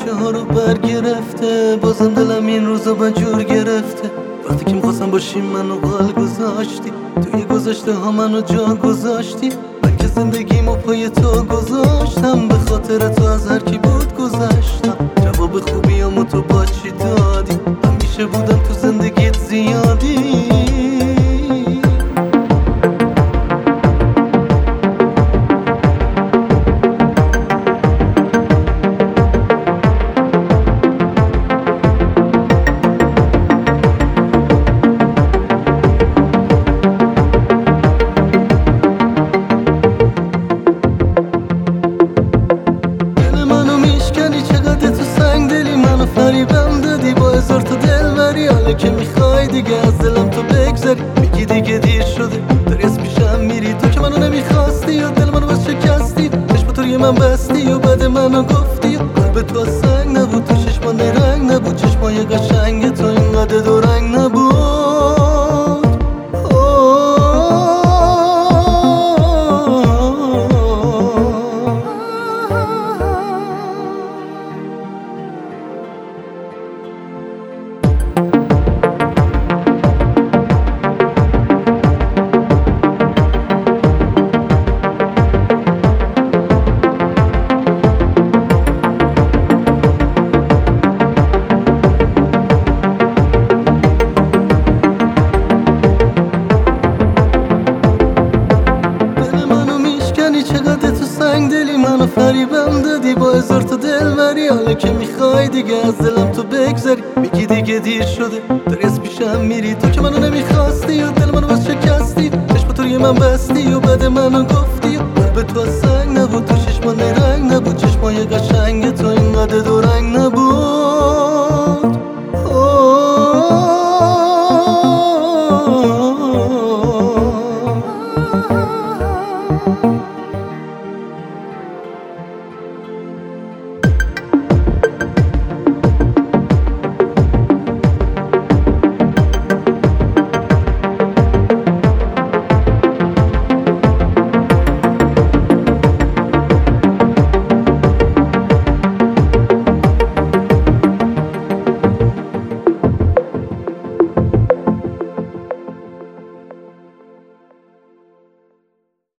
کوچه ها رو برگرفته، بازم دلم این روزا بجور گرفته. وقتی که میخواستم باشیم منو قال گذاشتی، توی گذاشته ها منو جا گذاشتی. من که زندگیمو پای تو گذاشتم، به خاطر تو از هر کی بود گذشتم. جواب خوبیامو تو با چی دادی؟ همیشه بودم تو زندگیت زیادی. فریبم دادی با هزار تا دلبری، حالا که میخوای دیگه از دلم تو بگذری. میگی دیگه دیر شده داری از پیشم میری، تو که منو نمیخواستی و دل منو بس شکستی. چشم تو روی من بستی و بعد منو گفتی، قلب تو از سنگ نبود، تو چشمان رنگ نبود، چشمای قشنگ تو اینقدر دو رنگ نبود. چقدر تو سنگ دلی منو فریبم دادی با هزار تا دلبری، حالا که میخوای دیگه از دلم تو بگذری. میگی دیگه دیر شده داری از پیشم میری، تو که منو نمیخواستی و دل منو بس شکستی. چشم تو روی من بستی و بعد منو گفتی، قلب تو از سنگ نبود، تو چشمان رنگ نبود، چشمای قشنگ تو اینقدر دو رنگ نبود.